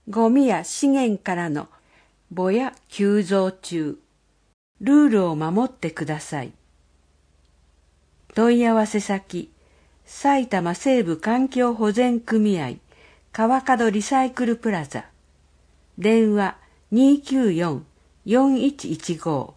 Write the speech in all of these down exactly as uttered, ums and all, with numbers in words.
ゴミや資源からのぼや急増中。ルールを守ってください。問い合わせ先、埼玉西部環境保全組合川角リサイクルプラザ。電話 にーきゅうよん よんいちいちご。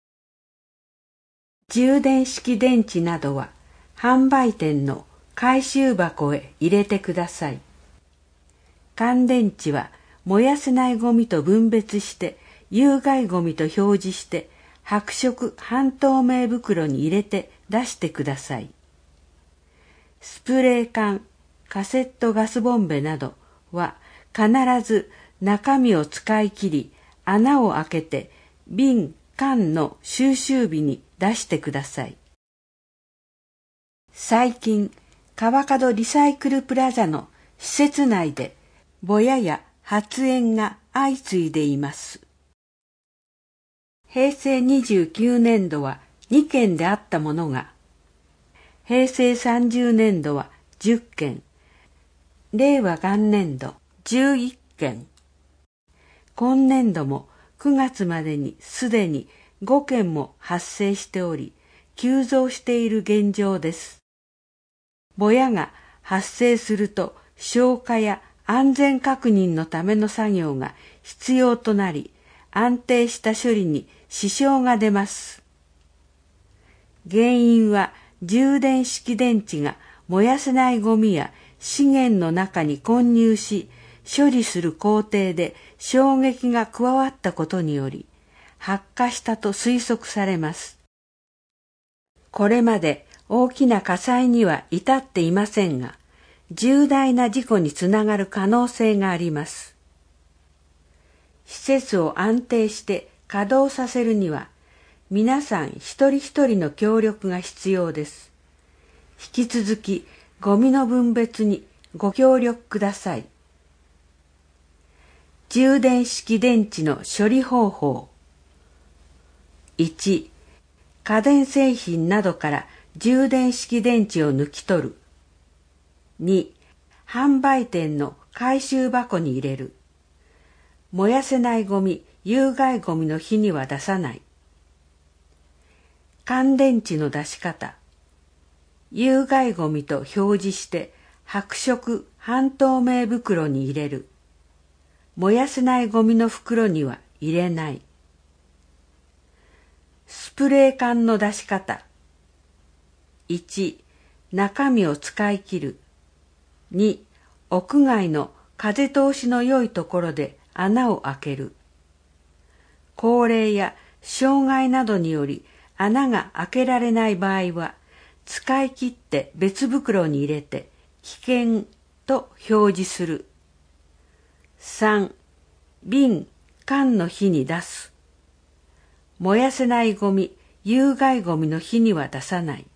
充電式電池などは販売店の回収箱へ入れてください。乾電池は燃やせないゴミと分別して有害ゴミと表示して白色半透明袋に入れて出してください。スプレー缶、カセットガスボンベなどは必ず中身を使い切り穴を開けて瓶、缶の収集日に出してください。最近、川角リサイクルプラザの施設内でぼやや発煙が相次いでいます。へいせいにじゅうきゅうねんどはにけんであったものが、へいせいさんじゅうねんどはじゅっけん、れいわ元年度じゅういっけん、今年度もくがつまでにすでにごけんも発生しており、急増している現状です。ぼやが発生すると消火や安全確認のための作業が必要となり、安定した処理に支障が出ます。原因は充電式電池が燃やせないゴミや資源の中に混入し、処理する工程で衝撃が加わったことにより、発火したと推測されます。これまで大きな火災には至っていませんが、重大な事故につながる可能性があります。施設を安定して稼働させるには、皆さん一人一人の協力が必要です。引き続きゴミの分別にご協力ください。充電式電池の処理方法。いち、家電製品などから充電式電池を抜き取る。に、販売店の回収箱に入れる。燃やせないゴミ、有害ゴミの日には出さない。乾電池の出し方。有害ゴミと表示して白色半透明袋に入れる。燃やせないゴミの袋には入れない。スプレー缶の出し方。いち、中身を使い切る。に、屋外の風通しの良いところで穴を開ける。高齢や障害などにより穴が開けられない場合は、使い切って別袋に入れて危険と表示する。さん、瓶、缶の火に出す。燃やせないゴミ、有害ゴミの火には出さない。